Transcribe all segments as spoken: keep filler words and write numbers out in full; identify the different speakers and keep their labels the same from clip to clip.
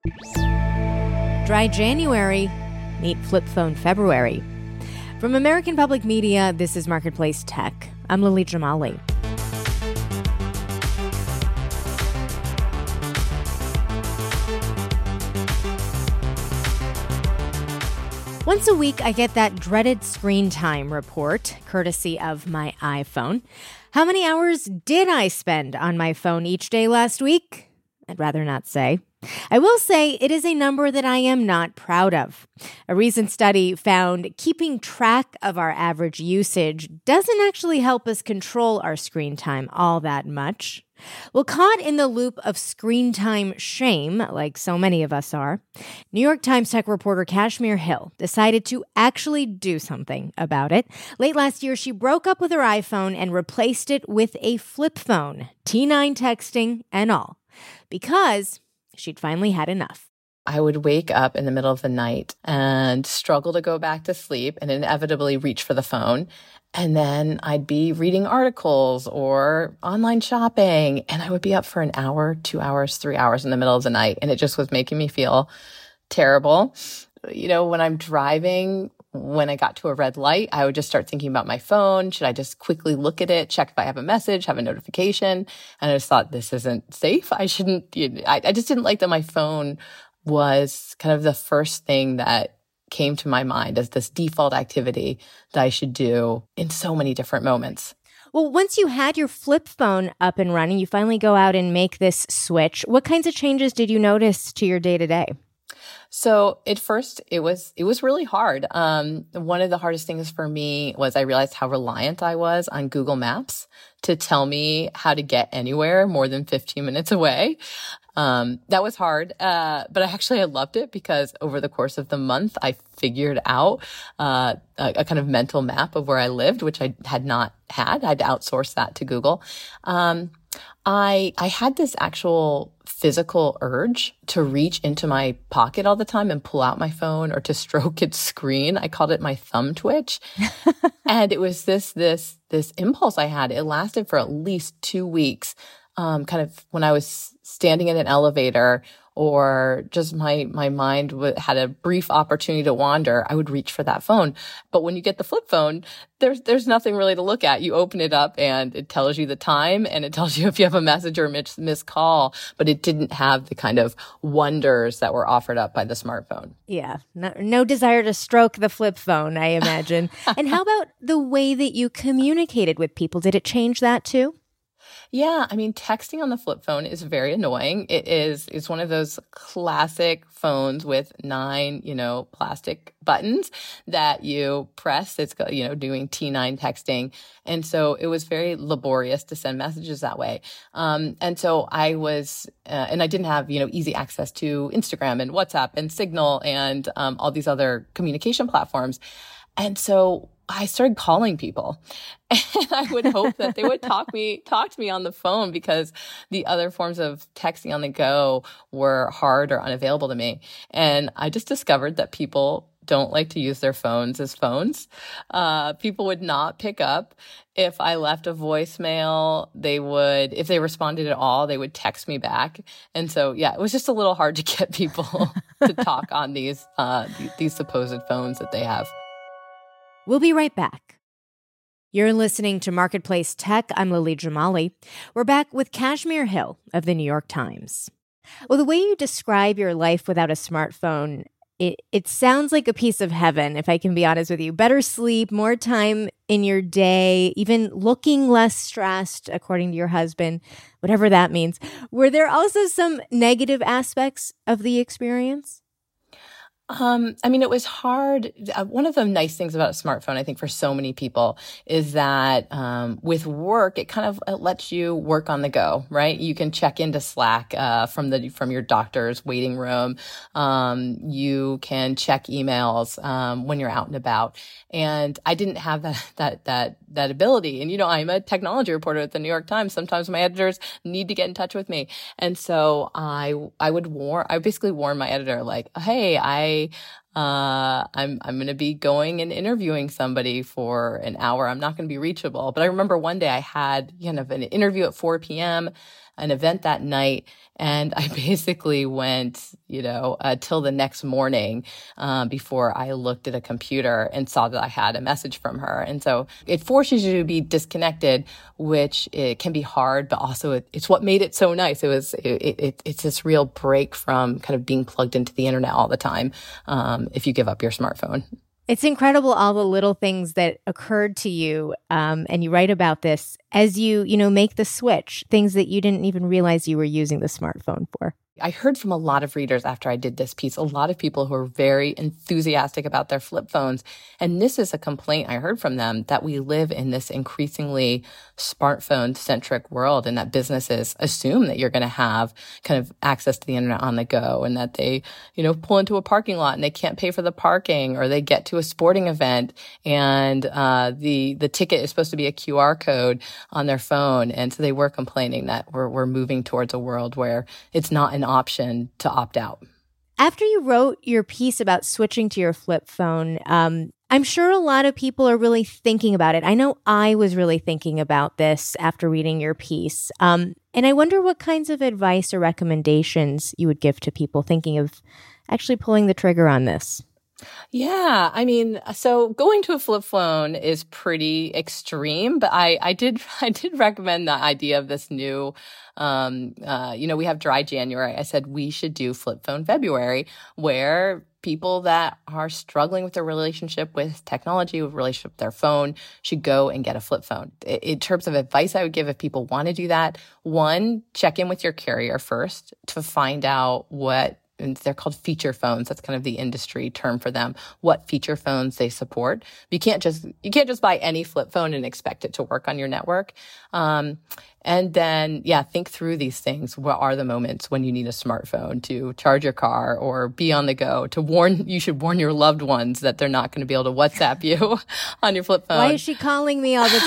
Speaker 1: Dry January, meet flip phone February. From American Public Media, this is Marketplace Tech. I'm Lily Jamali. Once a week, I get that dreaded screen time report, courtesy of my iPhone. How many hours did I spend on my phone each day last week? I'd rather not say. I will say it is a number that I am not proud of. A recent study found keeping track of our average usage doesn't actually help us control our screen time all that much. Well, caught in the loop of screen time shame, like so many of us are, New York Times tech reporter Kashmir Hill decided to actually do something about it. Late last year, she broke up with her iPhone and replaced it with a flip phone, T nine texting and all, because she'd finally had enough.
Speaker 2: I would wake up in the middle of the night and struggle to go back to sleep and inevitably reach for the phone. And then I'd be reading articles or online shopping, and I would be up for an hour, two hours, three hours in the middle of the night. And it just was making me feel terrible. You know, when I'm driving, when I got to a red light, I would just start thinking about my phone. Should I just quickly look at it, check if I have a message, have a notification? And I just thought, this isn't safe. I shouldn't, you know, I, I just didn't like that my phone was kind of the first thing that came to my mind as this default activity that I should do in so many different moments.
Speaker 1: Well, once you had your flip phone up and running, you finally go out and make this switch. What kinds of changes did you notice to your day-to-day?
Speaker 2: So at first, it was it was really hard. Um, one of the hardest things for me was I realized how reliant I was on Google Maps to tell me how to get anywhere more than fifteen minutes away. Um, that was hard, uh, but I actually I loved it because over the course of the month, I figured out uh, a, a kind of mental map of where I lived, which I had not had. I'd outsourced that to Google. Um, I I had this actual physical urge to reach into my pocket all the time and pull out my phone or to stroke its screen. I called it my thumb twitch. And it was this, this, this impulse I had. It lasted for at least two weeks. Um, kind of when I was standing in an elevator or just my, my mind w- had a brief opportunity to wander, I would reach for that phone. But when you get the flip phone, there's, there's nothing really to look at. You open it up and it tells you the time and it tells you if you have a message or a miss, missed call, but it didn't have the kind of wonders that were offered up by the smartphone.
Speaker 1: Yeah. No, no desire to stroke the flip phone, I imagine. And how about the way that you communicated with people? Did it change that too?
Speaker 2: Yeah, I mean, texting on the flip phone is very annoying. It is, it's one of those classic phones with nine, you know, plastic buttons that you press. It's, you know, doing T nine texting. And so it was very laborious to send messages that way. Um, and so I was, uh, and I didn't have, you know, easy access to Instagram and WhatsApp and Signal and um, all these other communication platforms. And so I started calling people and I would hope that they would talk me, talk to me on the phone because the other forms of texting on the go were hard or unavailable to me. And I just discovered that people don't like to use their phones as phones. Uh, people would not pick up. If I left a voicemail, they would, if they responded at all, they would text me back. And so, yeah, it was just a little hard to get people to talk on these, uh, these supposed phones that they have.
Speaker 1: We'll be right back. You're listening to Marketplace Tech. I'm Lily Jamali. We're back with Kashmir Hill of the New York Times. Well, the way you describe your life without a smartphone, it, it sounds like a piece of heaven, if I can be honest with you. Better sleep, more time in your day, even looking less stressed, according to your husband, whatever that means. Were there also some negative aspects of the experience?
Speaker 2: Um, I mean, it was hard. Uh, one of the nice things about a smartphone, I think, for so many people is that um, with work, it kind of it lets you work on the go, right? You can check into Slack uh, from the from your doctor's waiting room. Um, you can check emails um, when you're out and about. And I didn't have that that that that ability. And you know, I'm a technology reporter at the New York Times. Sometimes my editors need to get in touch with me, and so I I would warn I basically warn my editor like, hey, I uh, I'm I'm going to be going and interviewing somebody for an hour. I'm not going to be reachable. But I remember one day I had kind of an interview at four p.m., an event that night, and I basically went, you know, uh, till the next morning uh, before I looked at a computer and saw that I had a message from her. And so it forces you to be disconnected, which it can be hard, but also it, it's what made it so nice. It was, it, it, it's this real break from kind of being plugged into the internet all the time um, if you give up your smartphone.
Speaker 1: It's incredible all the little things that occurred to you, um, and you write about this as you, you know, make the switch, things that you didn't even realize you were using the smartphone for.
Speaker 2: I heard from a lot of readers after I did this piece, a lot of people who are very enthusiastic about their flip phones. And this is a complaint I heard from them, that we live in this increasingly smartphone-centric world, and that businesses assume that you're going to have kind of access to the internet on the go, and that they, you know, pull into a parking lot and they can't pay for the parking, or they get to a sporting event and uh, the the ticket is supposed to be a Q R code on their phone. And so they were complaining that we're we're moving towards a world where it's not an option to opt out.
Speaker 1: After you wrote your piece about switching to your flip phone, um, I'm sure a lot of people are really thinking about it. I know I was really thinking about this after reading your piece. Um, and I wonder what kinds of advice or recommendations you would give to people thinking of actually pulling the trigger on this.
Speaker 2: Yeah, I mean, so going to a flip phone is pretty extreme, but I, I did, I did recommend the idea of this new, um, uh, you know, we have dry January. I said we should do flip phone February, where people that are struggling with their relationship with technology, with relationship with their phone, should go and get a flip phone. In terms of advice I would give if people want to do that, one, check in with your carrier first to find out what, and they're called feature phones. That's kind of the industry term for them, what feature phones they support. You can't just, you can't just buy any flip phone and expect it to work on your network. Um, and then, yeah, think through these things. What are the moments when you need a smartphone to charge your car or be on the go? To warn, you should warn your loved ones that they're not going to be able to WhatsApp you on your flip phone.
Speaker 1: Why is she calling me all the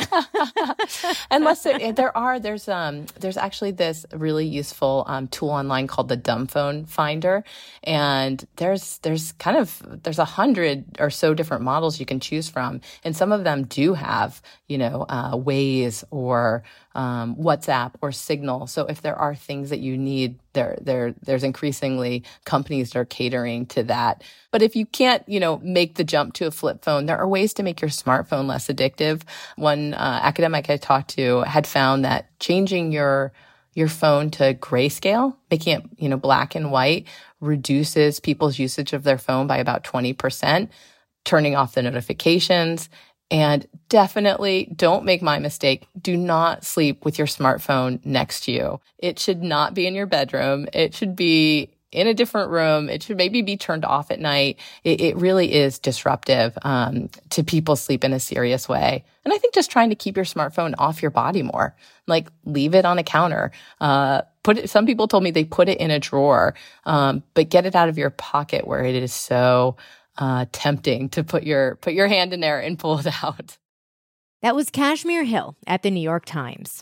Speaker 1: time?
Speaker 2: Unless there, there are, there's um, there's actually this really useful um, tool online called the Dumb Phone Finder, and there's there's kind of there's a hundred or so different models you can choose from, and some of them do have, you know, uh, Waze or Um, WhatsApp or Signal. So if there are things that you need, there, there, there's increasingly companies that are catering to that. But if you can't, you know, make the jump to a flip phone, there are ways to make your smartphone less addictive. One uh, academic I talked to had found that changing your your phone to grayscale, making it, you know, black and white, reduces people's usage of their phone by about twenty percent, turning off the notifications. And definitely don't make my mistake. Do not sleep with your smartphone next to you. It should not be in your bedroom. It should be in a different room. It should maybe be turned off at night. It, it really is disruptive um, to people's sleep in a serious way. And I think just trying to keep your smartphone off your body more, like leave it on a counter. Uh, put it. Some people told me they put it in a drawer, um, but get it out of your pocket where it is so Uh, tempting to put your put your hand in there and pull it out.
Speaker 1: That was Kashmir Hill at the New York Times.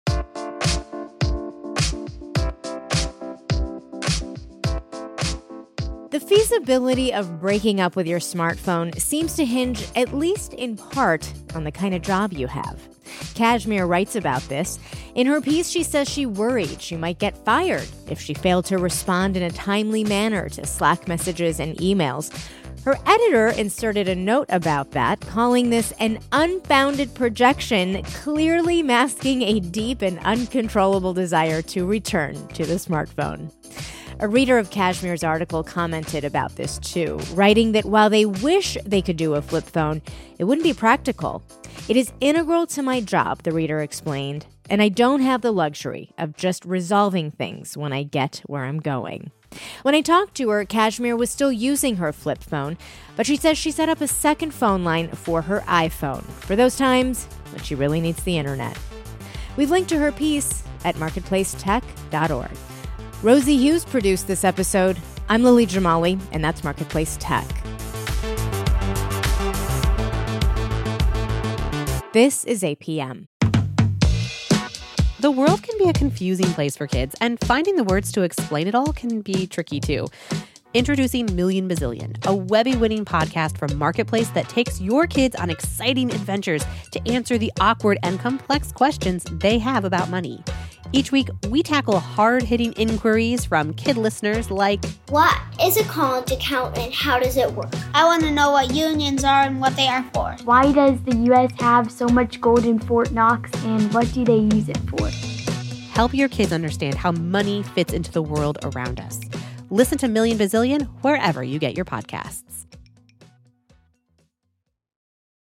Speaker 1: The feasibility of breaking up with your smartphone seems to hinge, at least in part, on the kind of job you have. Kashmir writes about this. In her piece, she says she worried she might get fired if she failed to respond in a timely manner to Slack messages and emails. Her editor inserted a note about that, calling this an unfounded projection, clearly masking a deep and uncontrollable desire to return to the smartphone. A reader of Kashmir's article commented about this too, writing that while they wish they could do a flip phone, it wouldn't be practical. It is integral to my job, the reader explained, and I don't have the luxury of just resolving things when I get where I'm going. When I talked to her, Kashmir was still using her flip phone, but she says she set up a second phone line for her iPhone for those times when she really needs the internet. We've linked to her piece at marketplace tech dot org. Rosie Hughes produced this episode. I'm Lily Jamali, and that's Marketplace Tech. This is A P M.
Speaker 3: The world can be a confusing place for kids, and finding the words to explain it all can be tricky too. Introducing Million Bazillion, a Webby-winning podcast from Marketplace that takes your kids on exciting adventures to answer the awkward and complex questions they have about money. Each week, we tackle hard-hitting inquiries from kid listeners like,
Speaker 4: what is a college account and how does it work? I want to know what unions are and what they are for.
Speaker 5: Why does the U S have so much gold in Fort Knox and what do they use it for?
Speaker 3: Help your kids understand how money fits into the world around us. Listen to Million Bazillion wherever you get your podcasts.